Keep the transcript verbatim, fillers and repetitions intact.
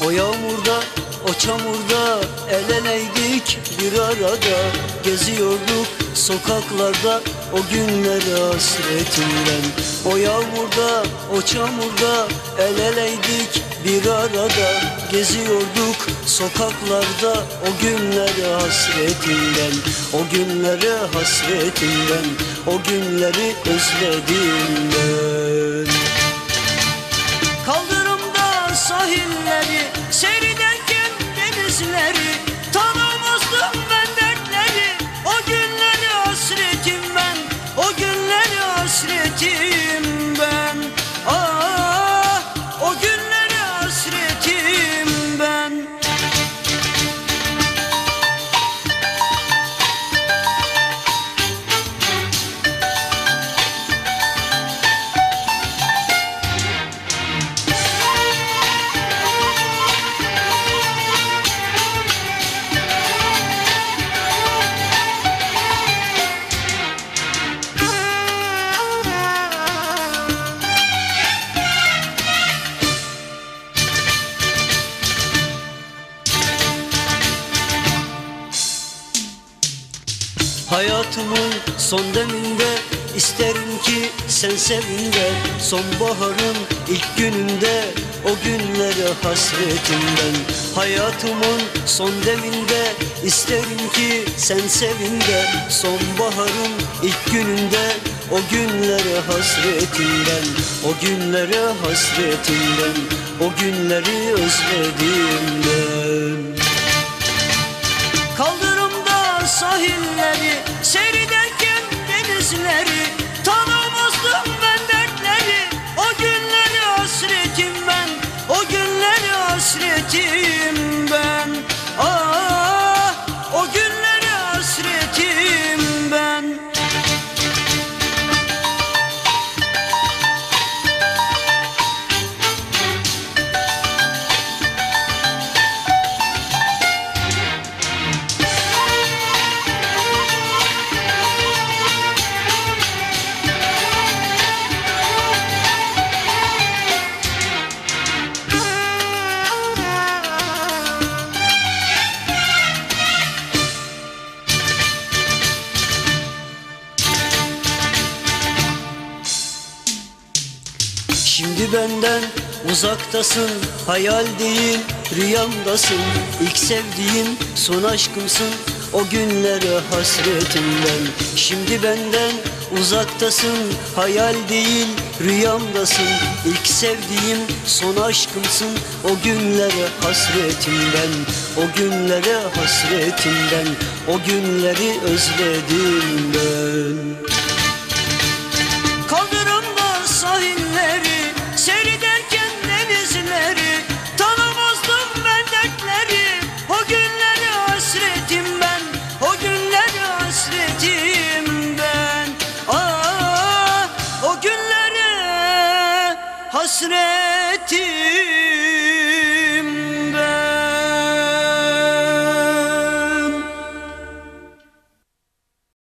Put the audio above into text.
O yağmurda, o çamurda el eleydik, bir arada geziyorduk sokaklarda, o günlere hasretinden. O yağmurda, o çamurda el eleydik, bir arada geziyorduk sokaklarda, o günlere hasretinden. O günlere hasretinden, o günleri özlediğimden. Kaldırımda sahilleri seyrederken denizleri, tanımazdım ben dertleri. O günleri hasretim ben, o günleri hasretim ben. Ah, o günleri hasretim ben. Hayatımın son deminde isterim ki sen sevinde, sonbaharın ilk gününde o günlere hasretimden. Hayatımın son deminde isterim ki sen sevinde, sonbaharın ilk gününde o günlere hasretimden. O günlere hasretimden, o günleri özlediğimden. Kaldırımda sahilleri seyrederken denizleri, tanımazdım ben dertleri. O günleri hasretim ben, o günleri hasretim ben. Ah, o günleri hasretim ben. Şimdi benden uzaktasın, hayal değil rüyamdasın. İlk sevdiğim son aşkımsın, o günlere hasretimden. Şimdi benden uzaktasın, hayal değil rüyamdasın. İlk sevdiğim son aşkımsın, o günlere hasretimden. O günlere hasretimden, o günleri özlediğimden. Kaldırımda sahilleri seyrederken denizleri, tanımazdım ben dertleri. O günleri hasretim ben, o günleri hasretim ben. Ah, o günleri hasretim